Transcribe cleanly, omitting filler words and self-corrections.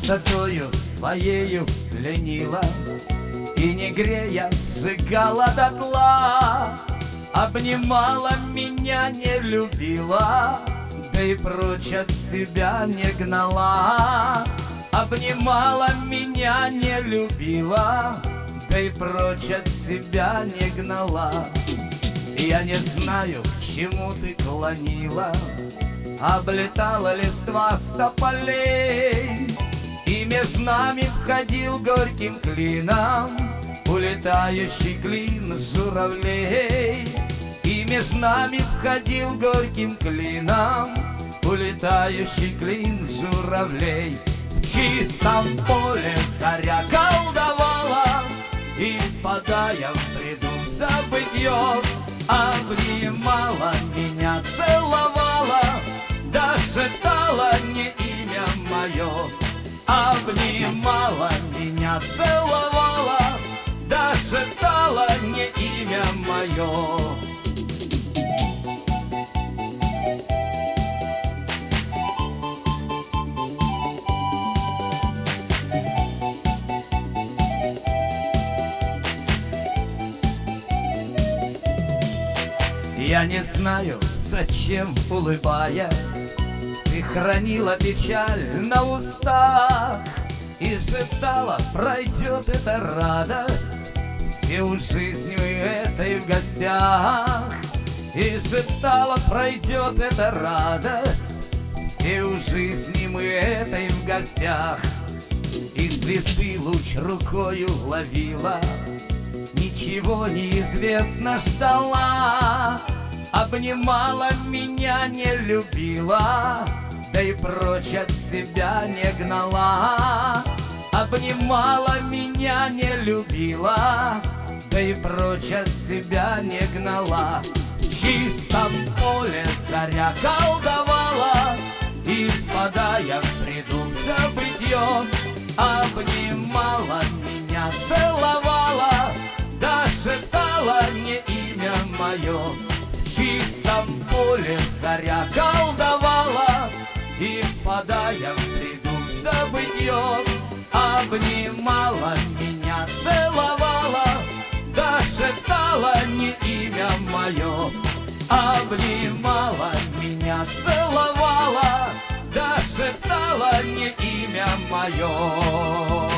красотою своею пленила и, не грея, сжигала дотла. Обнимала меня, не любила, да и прочь от себя не гнала. Обнимала меня, не любила, да и прочь от себя не гнала. Я не знаю, к чему ты клонила, облетала листва с тополей, и между нами входил горьким клином улетающий клин журавлей. И между нами входил горьким клином улетающий клин журавлей. В чистом поле заря колдовала, и, впадая в бреду в забытье, обнимала меня, целовала, да шептала не имя мое. Обнимала меня, целовала, да шептала не имя мое. Я не знаю, зачем, улыбаясь, ты хранила печаль на устах и шептала: пройдет эта радость, всю жизнь мы этой в гостях. И шептала: пройдет эта радость, всю жизнь мы этой в гостях. И звезды луч рукою ловила, ничего неизвестно ждала. Обнимала меня, не любила, да и прочь от себя не гнала. Обнимала меня, не любила, да и прочь от себя не гнала. В чистом поле заря колдовала, и, впадая в бреду в забытье, обнимала меня, целовала, да шептала не имя мое. В чистом поле заря колдовала, и, впадая в бреду в забытье, обнимала меня, целовала, да шептала не имя мое. Обнимала меня, целовала, да шептала не имя мое.